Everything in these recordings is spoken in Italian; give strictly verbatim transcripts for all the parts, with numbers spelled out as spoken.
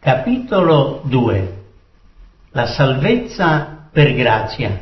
Capitolo due. La salvezza per grazia.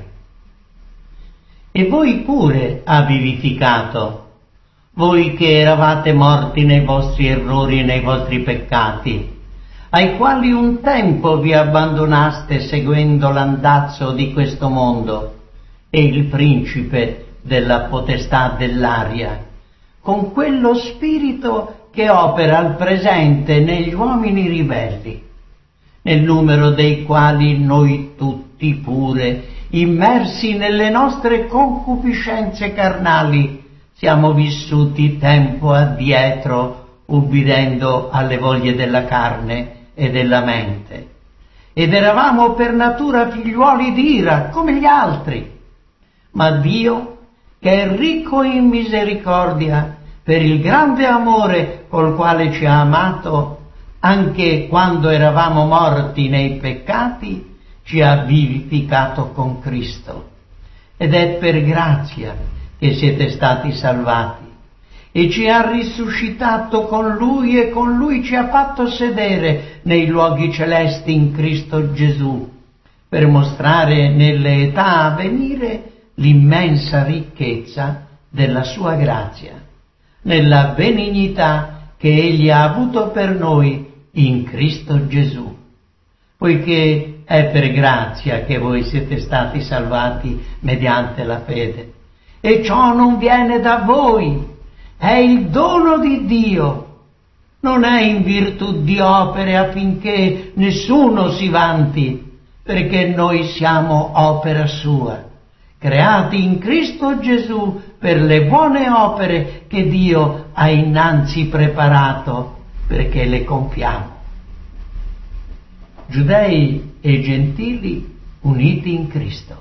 E voi pure ha vivificato, voi che eravate morti nei vostri errori e nei vostri peccati, ai quali un tempo vi abbandonaste seguendo l'andazzo di questo mondo e il principe della potestà dell'aria, con quello spirito che opera al presente negli uomini ribelli, nel numero dei quali noi tutti pure, immersi nelle nostre concupiscenze carnali, siamo vissuti tempo addietro, ubbidendo alle voglie della carne e della mente, ed eravamo per natura figliuoli d'ira come gli altri. Ma Dio, che è ricco in misericordia, per il grande amore col quale ci ha amato, anche quando eravamo morti nei peccati, ci ha vivificato con Cristo. Ed è per grazia che siete stati salvati, e ci ha risuscitato con Lui e con Lui ci ha fatto sedere nei luoghi celesti in Cristo Gesù, per mostrare nelle età a venire l'immensa ricchezza della sua grazia, nella benignità che Egli ha avuto per noi in Cristo Gesù, poiché è per grazia che voi siete stati salvati mediante la fede, e ciò non viene da voi, è il dono di Dio, non è in virtù di opere affinché nessuno si vanti, perché noi siamo opera sua, creati in Cristo Gesù per le buone opere che Dio ha innanzi preparato perché le compiamo. Giudei e gentili uniti in Cristo.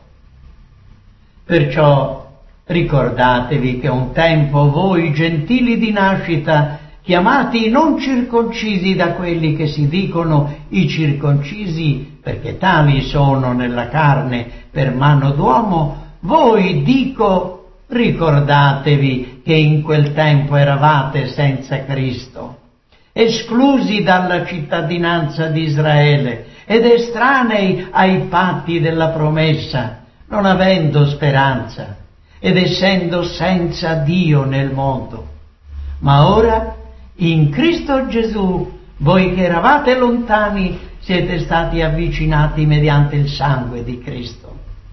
Perciò ricordatevi che un tempo voi gentili di nascita, chiamati non circoncisi da quelli che si dicono i circoncisi, perché tali sono nella carne per mano d'uomo, voi dico, ricordatevi che in quel tempo eravate senza Cristo, esclusi dalla cittadinanza di Israele ed estranei ai patti della promessa, non avendo speranza ed essendo senza Dio nel mondo. Ma ora, in Cristo Gesù, voi che eravate lontani, siete stati avvicinati mediante il sangue di Cristo,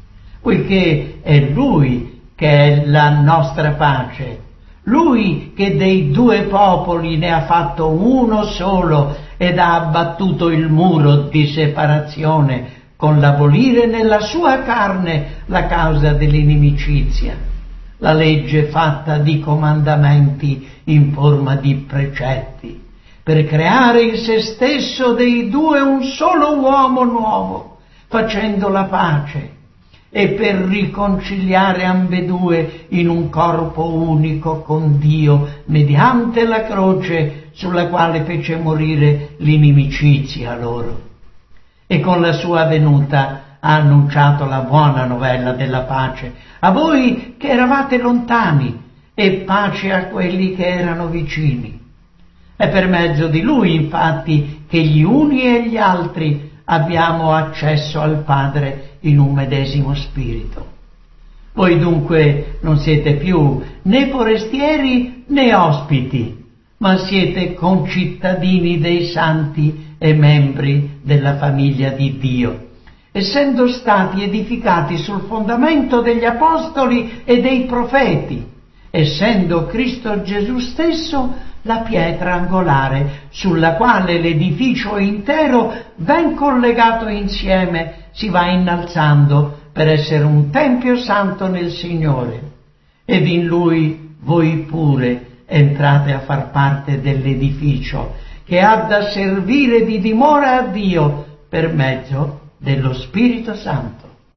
poiché è Lui che è la nostra pace, Lui che dei due popoli ne ha fatto uno solo ed ha abbattuto il muro di separazione con l'abolire nella sua carne la causa dell'inimicizia, la legge fatta di comandamenti in forma di precetti, per creare in se stesso dei due un solo uomo nuovo, facendo la pace, e per riconciliare ambedue in un corpo unico con Dio mediante la croce sulla quale fece morire l'inimicizia loro. E con la sua venuta ha annunciato la buona novella della pace a voi che eravate lontani e pace a quelli che erano vicini. È per mezzo di Lui, infatti, che gli uni e gli altri abbiamo accesso al Padre in un medesimo spirito. Voi dunque non siete più né forestieri né ospiti, ma siete concittadini dei santi e membri della famiglia di Dio, essendo stati edificati sul fondamento degli apostoli e dei profeti, essendo Cristo Gesù stesso la pietra angolare, sulla quale l'edificio intero, ben collegato insieme, si va innalzando per essere un tempio santo nel Signore. Ed in Lui voi pure entrate a far parte dell'edificio, che ha da servire di dimora a Dio per mezzo dello Spirito Santo.